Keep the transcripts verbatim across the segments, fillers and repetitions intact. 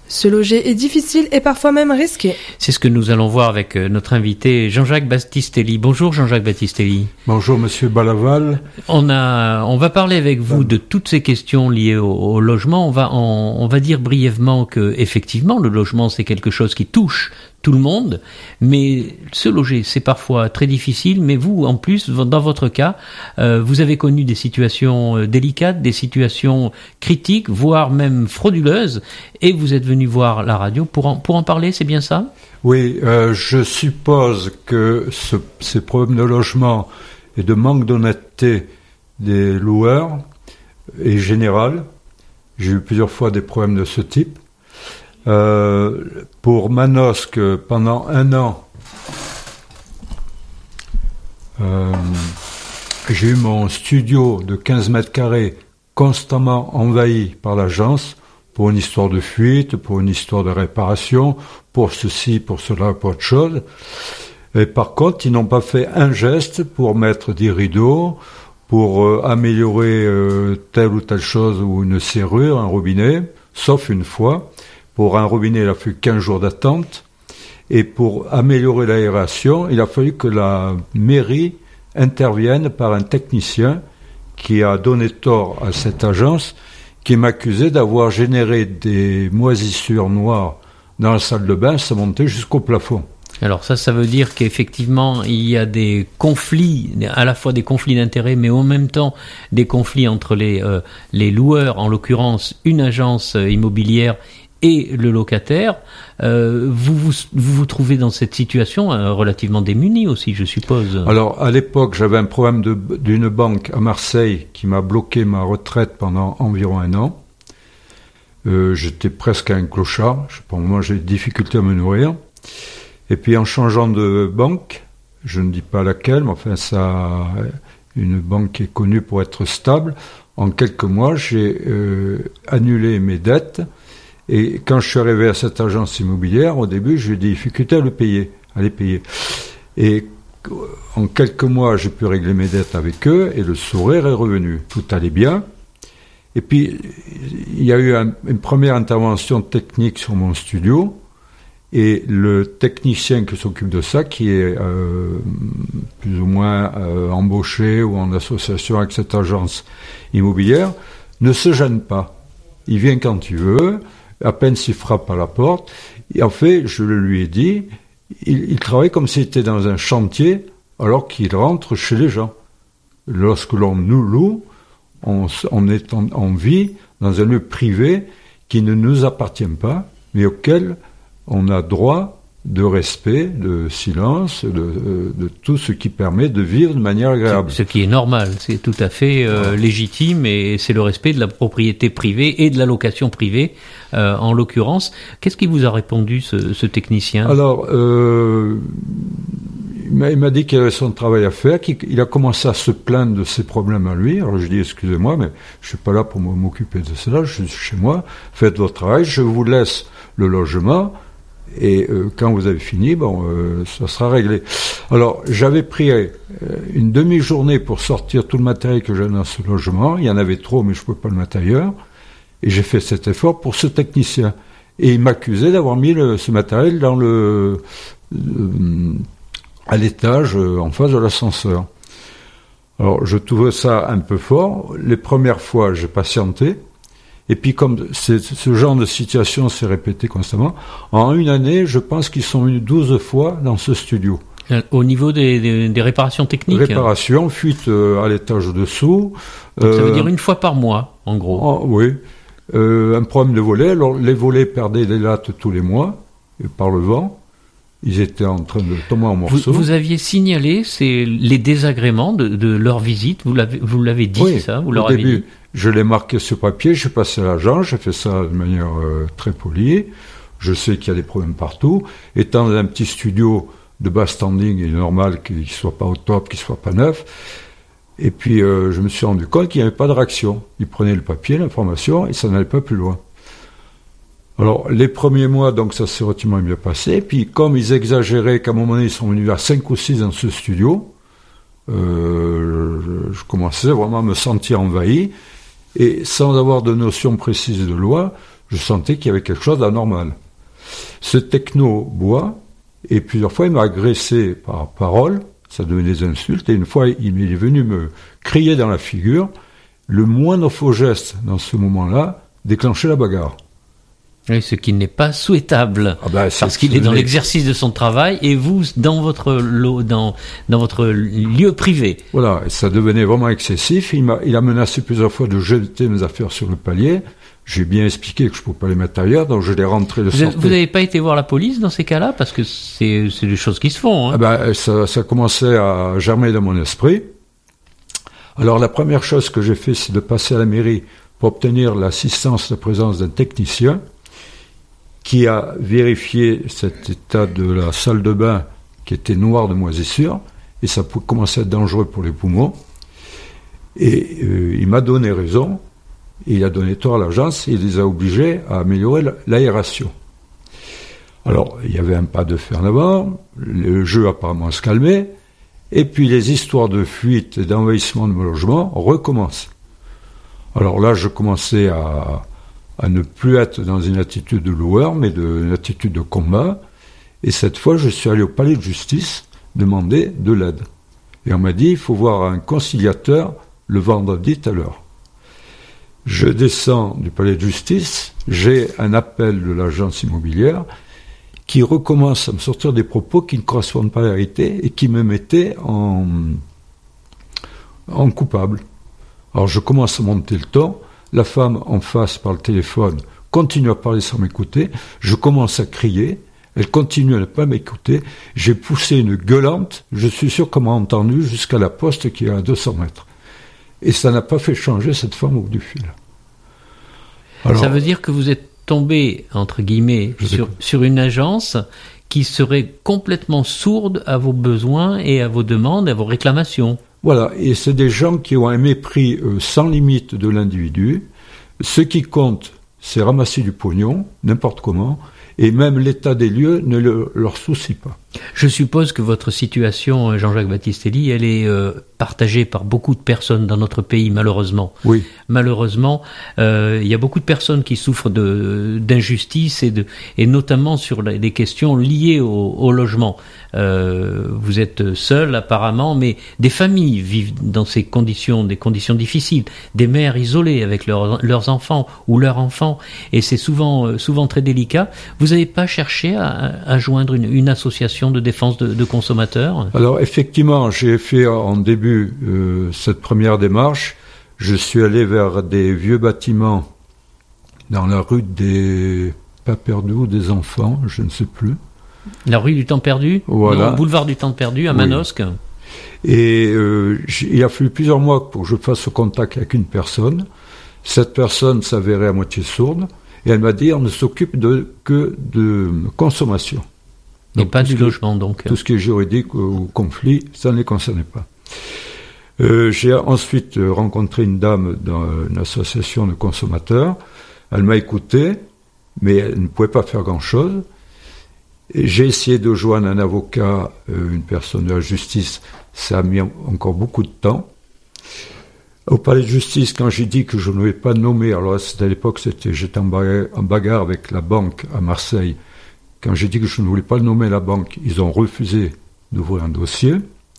Se loger est difficile et parfois même risqué. C'est ce que nous allons voir avec notre invité Jean-Jacques Battistelli. Bonjour Jean-Jacques Battistelli. Bonjour Monsieur Balaval. On a, on va parler avec vous de toutes ces questions liées au, au logement. On va, on, on va dire brièvement que effectivement le logement c'est quelque chose qui touche tout le monde, mais se loger c'est parfois très difficile. Mais vous, en plus, dans votre cas, euh, vous avez connu des situations délicates, des situations critiques, voire même frauduleuses, et vous êtes venu voir la radio pour en, pour en parler, c'est bien ça ? Oui, euh, je suppose que ce, ces problèmes de logement et de manque d'honnêteté des loueurs est général. J'ai eu plusieurs fois des problèmes de ce type. Euh, pour Manosque, pendant un an, euh, j'ai eu mon studio de quinze mètres carrés constamment envahi par l'agence pour une histoire de fuite, pour une histoire de réparation, pour ceci, pour cela, pour autre chose. Et par contre, ils n'ont pas fait un geste pour mettre des rideaux, pour euh, améliorer euh, telle ou telle chose, ou une serrure, un robinet, sauf une fois. Pour un robinet, il a fallu quinze jours d'attente. Et pour améliorer l'aération, il a fallu que la mairie intervienne par un technicien qui a donné tort à cette agence, qui m'accusait d'avoir généré des moisissures noires dans la salle de bain, ça montait jusqu'au plafond. Alors ça, ça veut dire qu'effectivement, il y a des conflits, à la fois des conflits d'intérêts, mais en même temps des conflits entre les, euh, les loueurs, en l'occurrence une agence immobilière et le locataire. Euh, vous, vous vous vous trouvez dans cette situation euh, relativement démunie aussi, je suppose. Alors, à l'époque, j'avais un problème de, d'une banque à Marseille qui m'a bloqué ma retraite pendant environ un an. Euh, j'étais presque un clochard. Je, pour moi, j'ai des difficultés à me nourrir. Et puis, en changeant de banque, je ne dis pas laquelle, mais enfin, ça, une banque qui est connue pour être stable. En quelques mois, j'ai euh, annulé mes dettes. Et quand je suis arrivé à cette agence immobilière, au début, j'ai eu des difficultés à le payer, à les payer. Et en quelques mois, j'ai pu régler mes dettes avec eux et le sourire est revenu. Tout allait bien. Et puis, il y a eu un, une première intervention technique sur mon studio et le technicien qui s'occupe de ça, qui est euh, plus ou moins euh, embauché ou en association avec cette agence immobilière, ne se gêne pas. Il vient quand il veut. À peine s'il frappe à la porte. Et en fait, je le lui ai dit, il, il travaille comme s'il était dans un chantier alors qu'il rentre chez les gens. Lorsque l'on nous loue, on, on est en, on vit dans un lieu privé qui ne nous appartient pas, mais auquel on a droit de respect, de silence, de, de tout ce qui permet de vivre de manière agréable. Ce qui est normal, c'est tout à fait euh, légitime et c'est le respect de la propriété privée et de la location privée euh, en l'occurrence. Qu'est-ce qui vous a répondu ce, ce technicien ? Alors, euh, il, m'a, il m'a dit qu'il avait son travail à faire, qu'il il a commencé à se plaindre de ses problèmes à lui. Alors je dis excusez-moi, mais je suis pas là pour m'occuper de cela, je suis chez moi, faites votre travail, je vous laisse le logement. Et euh, quand vous avez fini, bon, euh, ça sera réglé. Alors, j'avais pris euh, une demi-journée pour sortir tout le matériel que j'avais dans ce logement. Il y en avait trop, mais je ne pouvais pas le mettre ailleurs. Et j'ai fait cet effort pour ce technicien. Et il m'accusait d'avoir mis le, ce matériel dans le, euh, à l'étage, euh, en face de l'ascenseur. Alors, je trouvais ça un peu fort. Les premières fois, j'ai patienté. Et puis, comme ce genre de situation s'est répété constamment, en une année, je pense qu'ils sont venus douze fois dans ce studio. Au niveau des, des, des réparations techniques ? Réparations, fuite euh, à l'étage au-dessous. Donc, ça veut dire une fois par mois, en gros. Oh, oui. Euh, un problème de volets. Alors, les volets perdaient des lattes tous les mois, et par le vent. Ils étaient en train de tomber en morceaux. Vous, vous aviez signalé c'est les désagréments de, de leur visite. Vous l'avez, vous l'avez dit, oui, ça vous au leur avez début, dit. Je l'ai marqué sur papier. Je suis passé à l'agent. J'ai fait ça de manière euh, très polie. Je sais qu'il y a des problèmes partout. Étant dans un petit studio de bas standing, il est normal qu'il ne soit pas au top, qu'il ne soit pas neuf. Et puis, euh, je me suis rendu compte qu'il n'y avait pas de réaction. Ils prenaient le papier, l'information, et ça n'allait pas plus loin. Alors, les premiers mois, donc, ça s'est relativement bien passé. Puis, comme ils exagéraient, qu'à un moment donné, ils sont venus à cinq ou six dans ce studio, euh, je, je commençais vraiment à me sentir envahi. Et sans avoir de notion précise de loi, Je sentais qu'il y avait quelque chose d'anormal. Ce techno boit, et plusieurs fois il m'a agressé par parole, ça devenait des insultes, et une fois il est venu me crier dans la figure. Le moindre faux geste dans ce moment-là déclenchait la bagarre. Oui, ce qui n'est pas souhaitable, ah ben, parce qu'il est dans l'exercice de son travail et vous dans votre lo, dans dans votre lieu privé. Voilà, et ça devenait vraiment excessif. Il m'a il a menacé plusieurs fois de jeter mes affaires sur le palier. J'ai bien expliqué que je ne pouvais pas les mettre ailleurs, donc je les rentrais de sortie. Vous n'avez pas été voir la police dans ces cas-là, parce que c'est c'est des choses qui se font. Hein. Ah ben, ça ça commençait à germer dans mon esprit. Alors la première chose que j'ai fait, c'est de passer à la mairie pour obtenir l'assistance, la présence d'un technicien qui a vérifié cet état de la salle de bain qui était noire de moisissure, et ça pouvait commencer à être dangereux pour les poumons. Et euh, il m'a donné raison, et il a donné tort à l'agence, et il les a obligés à améliorer l'aération. Alors, il y avait un pas de fer en avant, le jeu apparemment se calmait, et puis les histoires de fuite et d'envahissement de mon logement recommencent. Alors là, je commençais à, à ne plus être dans une attitude de loueur, mais de, une attitude de combat. Et cette fois, je suis allé au palais de justice demander de l'aide. Et on m'a dit, il faut voir un conciliateur le vendredi à l'heure. Je descends du palais de justice, j'ai un appel de l'agence immobilière qui recommence à me sortir des propos qui ne correspondent pas à la vérité et qui me mettaient en, en coupable. Alors je commence à monter le ton, la femme en face par le téléphone continue à parler sans m'écouter, je commence à crier, elle continue à ne pas m'écouter, j'ai poussé une gueulante, je suis sûr qu'on m'a entendu jusqu'à la poste qui est à deux cents mètres. Et ça n'a pas fait changer cette femme au bout du fil. Alors, ça veut dire que vous êtes tombé, entre guillemets, sur, sur une agence qui serait complètement sourde à vos besoins et à vos demandes, à vos réclamations. Voilà, et c'est des gens qui ont un mépris euh, sans limite de l'individu. Ce qui compte, c'est ramasser du pognon, n'importe comment, et même l'état des lieux ne le, leur soucie pas. Je suppose que votre situation, Jean-Jacques Battistelli, elle est euh, partagée par beaucoup de personnes dans notre pays, malheureusement. Oui. Malheureusement, euh, il y a beaucoup de personnes qui souffrent de, d'injustice et, de, et notamment sur les questions liées au, au logement. Euh, vous êtes seul apparemment, mais des familles vivent dans ces conditions, des conditions difficiles, des mères isolées avec leurs, leurs enfants ou leurs enfants, et c'est souvent, souvent très délicat. Vous n'avez pas cherché à, à joindre une, une association de défense de, de consommateurs? Alors effectivement, j'ai fait en début euh, cette première démarche. Je suis allé vers des vieux bâtiments dans la rue des pas perdus ou des enfants, je ne sais plus. La rue du Temps Perdu, voilà. Non, boulevard du Temps Perdu à Manosque. Oui. Et euh, il a fallu plusieurs mois pour que je fasse ce contact avec une personne. Cette personne s'avérait à moitié sourde et elle m'a dit on ne s'occupe de, que de consommation. Donc, et pas du que, logement, donc. Tout ce qui est juridique ou conflit, ça ne les concernait pas. Euh, j'ai ensuite rencontré une dame dans une association de consommateurs. Elle m'a écouté, mais elle ne pouvait pas faire grand-chose. Et j'ai essayé de joindre un avocat, euh, une personne de la justice. Ça a mis encore beaucoup de temps. Au palais de justice, quand j'ai dit que je ne vais pas nommer, alors c'était à l'époque, c'était, j'étais en bagarre, en bagarre avec la banque à Marseille. Quand j'ai dit que je ne voulais pas nommer la banque, ils ont refusé d'ouvrir un dossier.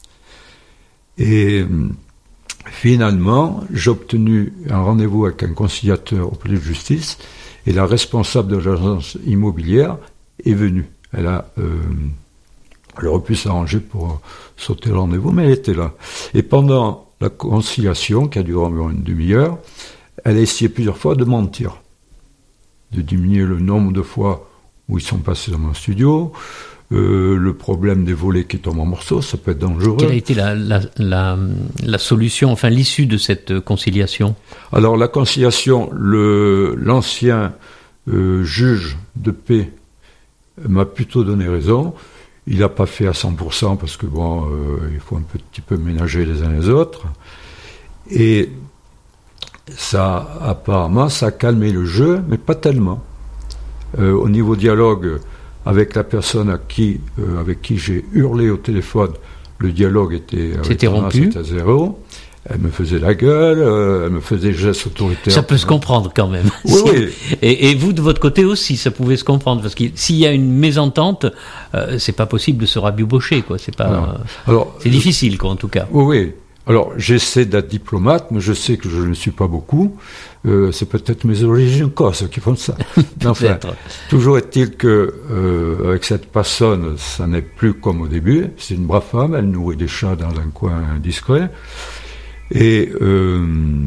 Et finalement, j'ai obtenu un rendez-vous avec un conciliateur au palais de justice et la responsable de l'agence immobilière est venue. Elle a, euh, elle aurait pu s'arranger pour sauter le rendez-vous, mais elle était là. Et pendant la conciliation, qui a duré environ une demi-heure, elle a essayé plusieurs fois de mentir, de diminuer le nombre de fois où ils sont passés dans mon studio, euh, le problème des volets qui tombent en morceaux, ça peut être dangereux. Quelle a été la, la, la, la solution, enfin l'issue de cette conciliation? Alors la conciliation, le, l'ancien euh, juge de paix m'a plutôt donné raison. Il n'a pas fait à cent pour cent parce que bon, euh, il faut un petit peu ménager les uns les autres. Et ça, apparemment, ça a calmé le jeu, mais pas tellement. Euh, au niveau dialogue avec la personne à qui, euh, avec qui j'ai hurlé au téléphone, le dialogue était, c'était rompu. C'était à zéro. Elle me faisait la gueule, euh, elle me faisait des gestes autoritaires. Ça peut se comprendre quand même. Oui, oui. Et, et vous, de votre côté aussi, ça pouvait se comprendre. Parce que s'il y a une mésentente, euh, c'est pas possible de se rabibocher, quoi. C'est pas, Alors, alors, c'est difficile, quoi, en tout cas. Oui, oui. Alors, j'essaie d'être diplomate, mais je sais que je ne suis pas beaucoup. Euh, c'est peut-être mes origines corses qui font ça. Enfin, toujours est-il que, euh, avec cette personne, ça n'est plus comme au début. C'est une brave femme, elle nourrit des chats dans un coin discret. Et euh,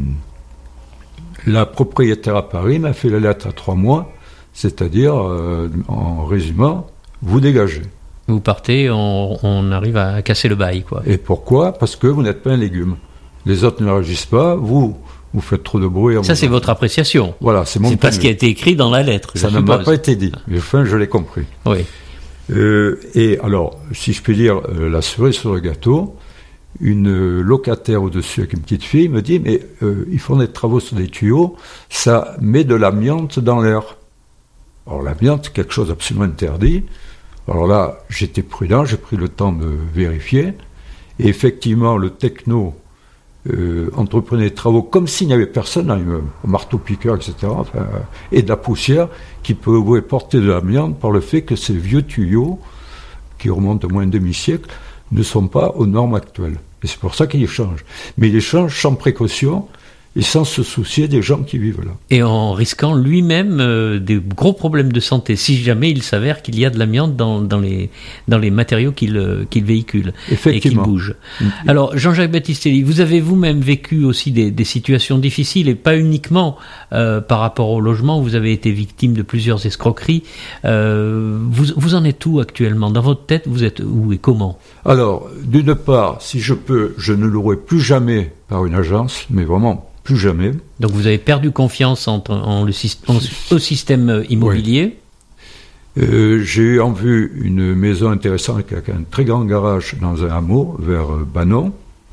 la propriétaire à Paris m'a fait la lettre à trois mois, c'est-à-dire, euh, en résumant, vous dégagez. Vous partez, on, on arrive à casser le bail, quoi. Et pourquoi ? Parce que vous n'êtes pas un légume. Les autres ne réagissent pas, vous, vous faites trop de bruit. Ça, c'est votre appréciation. Voilà, c'est mon C'est pas ce qui a été écrit dans la lettre. Ça ne m'a pas été dit, mais enfin, je l'ai compris. Oui. Euh, et alors, si je puis dire, euh, la cerise sur le gâteau, une locataire au-dessus avec une petite fille me dit, mais euh, ils font des travaux sur des tuyaux, ça met de l'amiante dans l'air. Alors l'amiante, c'est quelque chose d'absolument interdit. Alors là, j'étais prudent, j'ai pris le temps de vérifier, et effectivement, le techno euh, entreprenait des travaux comme s'il n'y avait personne, hein, un marteau-piqueur, et cetera, enfin, et de la poussière qui pouvait porter de l'amiante par le fait que ces vieux tuyaux, qui remontent à moins d'un demi-siècle, ne sont pas aux normes actuelles. Et c'est pour ça qu'ils changent. Mais ils changent sans précaution et sans se soucier des gens qui vivent là. Et en risquant lui-même euh, des gros problèmes de santé, si jamais il s'avère qu'il y a de l'amiante dans, dans, les, dans les matériaux qu'il, euh, qu'il véhicule et qu'il bouge. Mmh. Alors, Jean-Jacques Battistelli, vous avez vous-même vécu aussi des, des situations difficiles, et pas uniquement euh, par rapport au logement, vous avez été victime de plusieurs escroqueries. Euh, vous, vous en êtes où actuellement ? Dans votre tête, vous êtes où et comment ? Alors, d'une part, si je peux, je ne louerai plus jamais par une agence, mais vraiment plus jamais. Donc vous avez perdu confiance en, en le, en, au système immobilier. Oui. Euh, j'ai eu en vue une maison intéressante avec un très grand garage dans un hameau vers Banon.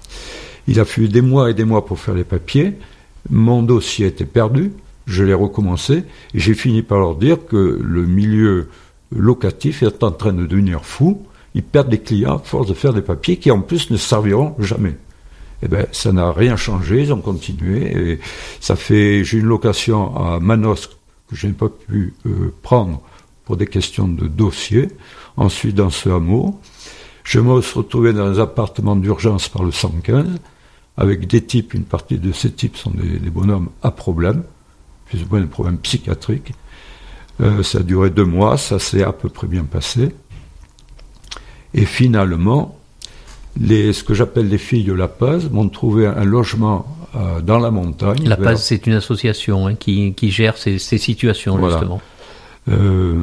Il a fallu des mois et des mois pour faire les papiers. Mon dossier était perdu. Je l'ai recommencé et j'ai fini par leur dire que le milieu locatif est en train de devenir fou. Ils perdent des clients à force de faire des papiers qui en plus ne serviront jamais. Eh ben, ça n'a rien changé, ils ont continué, et ça fait, j'ai une location à Manosque que je n'ai pas pu euh, prendre pour des questions de dossier. Ensuite, dans ce hameau, je me suis retrouvé dans un appartement d'urgence par le cent quinze, avec des types, une partie de ces types sont des, des bonhommes à problème, plus ou moins des problèmes psychiatriques. Euh, ça a duré deux mois, ça s'est à peu près bien passé. Et finalement, Les, ce que j'appelle les filles de la Paz m'ont trouvé un logement euh, dans la montagne. La vers... Paz, c'est une association hein, qui, qui gère ces, ces situations, voilà. Justement. Euh,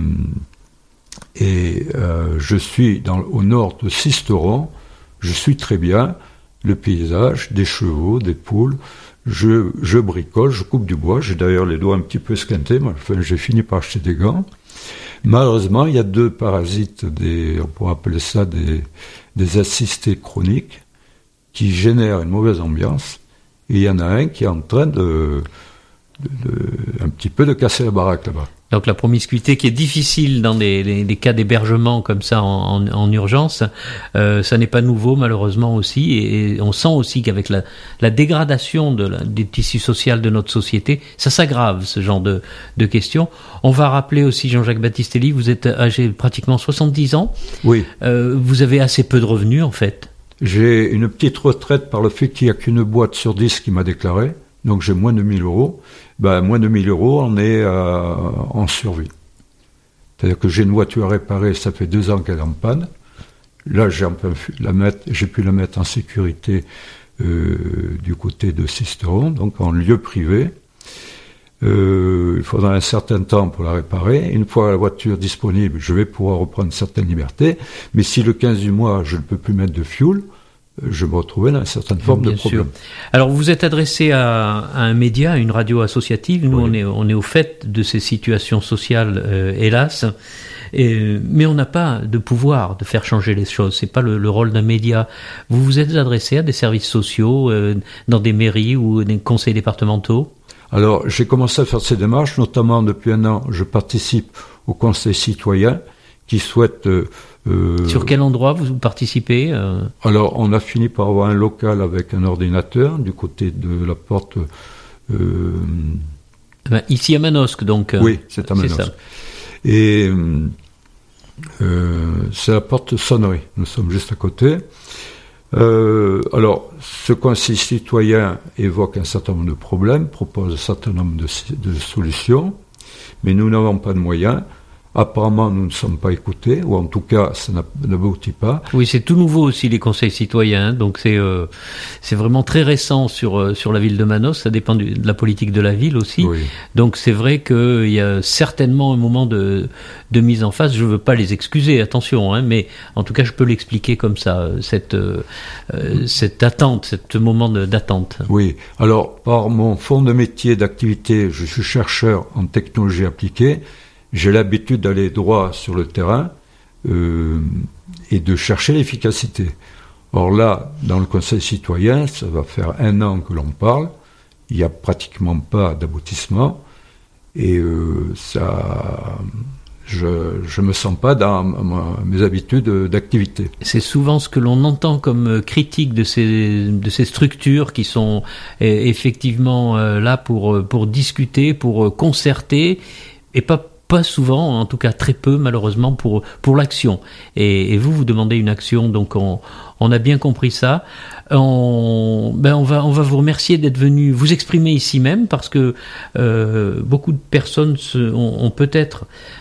et euh, je suis dans, au nord de Sisteron, je suis très bien, le paysage, des chevaux, des poules, je, je bricole, je coupe du bois, j'ai d'ailleurs les doigts un petit peu esquintés, mais enfin, j'ai fini par acheter des gants. Malheureusement, il y a deux parasites, des, on pourrait appeler ça des, des assistés chroniques, qui génèrent une mauvaise ambiance. Et il y en a un qui est en train de, de, de un petit peu de casser la baraque là-bas. Donc la promiscuité qui est difficile dans des, des, des cas d'hébergement comme ça en, en, en urgence, euh, ça n'est pas nouveau malheureusement aussi, et, et on sent aussi qu'avec la, la dégradation de la, des tissus sociaux de notre société, ça s'aggrave ce genre de, de questions. On va rappeler aussi Jean-Jacques Battistelli, vous êtes âgé de pratiquement soixante-dix ans. Oui. Euh, vous avez assez peu de revenus en fait. J'ai une petite retraite par le fait qu'il n'y a qu'une boîte sur dix qui m'a déclaré, donc j'ai moins de mille euros. Ben, moins de mille euros, on est euh, en survie. C'est-à-dire que j'ai une voiture à réparer, ça fait deux ans qu'elle est en panne. Là, j'ai, un peu la mettre, j'ai pu la mettre en sécurité euh, du côté de Sisteron, donc en lieu privé. Euh, il faudra un certain temps pour la réparer. Une fois la voiture disponible, je vais pouvoir reprendre certaines libertés. Mais si le quinze du mois, je ne peux plus mettre de fuel, je me retrouvais dans une certaine forme Bien de problème. Sûr. Alors, vous êtes adressé à, à un média, à une radio associative. Nous, oui. on est, on est au fait de ces situations sociales, euh, hélas. Et, mais on n'a pas de pouvoir de faire changer les choses. C'est pas le, le rôle d'un média. Vous vous êtes adressé à des services sociaux, euh, dans des mairies ou des conseils départementaux? Alors, j'ai commencé à faire ces démarches, notamment depuis un an, je participe au conseil citoyen, qui souhaitent... Euh, Sur quel endroit vous participez euh... Alors, on a fini par avoir un local avec un ordinateur du côté de la porte... Euh... Ben, ici à Manosque, donc. Oui, c'est à Manosque. C'est ça. Et euh, c'est la porte sonnerie. Nous sommes juste à côté. Euh, alors, ce conseil citoyen évoque un certain nombre de problèmes, propose un certain nombre de, de solutions, mais nous n'avons pas de moyens. Apparemment, nous ne sommes pas écoutés, ou en tout cas, ça n'aboutit pas. Oui, c'est tout nouveau aussi, les conseils citoyens, donc c'est euh, c'est vraiment très récent sur euh, sur la ville de Manosque, ça dépend du, de la politique de la ville aussi. Oui. Donc c'est vrai qu'il y a certainement un moment de, de mise en face, je ne veux pas les excuser, attention, hein, mais en tout cas, je peux l'expliquer comme ça, cette, euh, cette attente, ce moment de, d'attente. Oui, alors, par mon fond de métier, d'activité, je suis chercheur en technologie appliquée. J'ai l'habitude d'aller droit sur le terrain euh, et de chercher l'efficacité. Or là, dans le Conseil citoyen, ça va faire un an que l'on parle, il n'y a pratiquement pas d'aboutissement, et euh, ça, je ne me sens pas dans ma, mes habitudes d'activité. C'est souvent ce que l'on entend comme critique de ces, de ces structures qui sont effectivement là pour, pour discuter, pour concerter, et pas Pas souvent, en tout cas très peu malheureusement pour pour l'action. Et, et vous, vous demandez une action, donc on on a bien compris ça. On ben on va on va vous remercier d'être venu vous exprimer ici même parce que euh, beaucoup de personnes se, ont, ont peut-être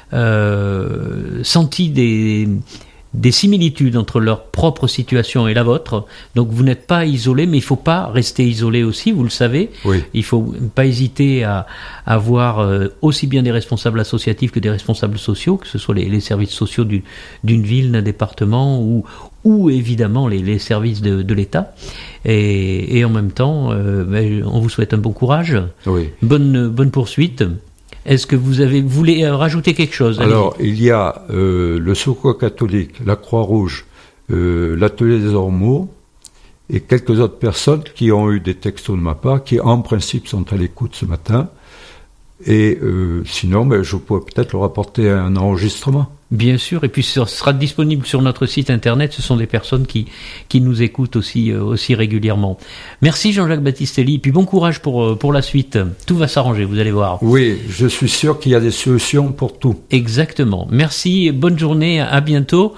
euh, senti des des similitudes entre leur propre situation et la vôtre. Donc vous n'êtes pas isolé, mais il ne faut pas rester isolé aussi, vous le savez. Oui. Il ne faut pas hésiter à, à voir euh, aussi bien des responsables associatifs que des responsables sociaux, que ce soit les, les services sociaux du, d'une ville, d'un département ou, ou évidemment les, les services de, de l'État. Et, et en même temps, euh, ben, on vous souhaite un bon courage, oui. bonne, bonne poursuite. Est-ce que vous avez, vous voulez rajouter quelque chose? Alors, allez. Il y a euh, le Secours catholique, la Croix-Rouge, euh, l'Atelier des Ormeaux et quelques autres personnes qui ont eu des textos de ma part, qui en principe sont à l'écoute ce matin. Et euh, sinon, ben, je pourrais peut-être leur apporter un enregistrement. Bien sûr, et puis ce sera disponible sur notre site internet. Ce sont des personnes qui qui nous écoutent aussi euh, aussi régulièrement. Merci Jean-Jacques Battistelli, et puis bon courage pour pour la suite. Tout va s'arranger, vous allez voir. Oui, je suis sûr qu'il y a des solutions pour tout. Exactement. Merci, bonne journée, à bientôt.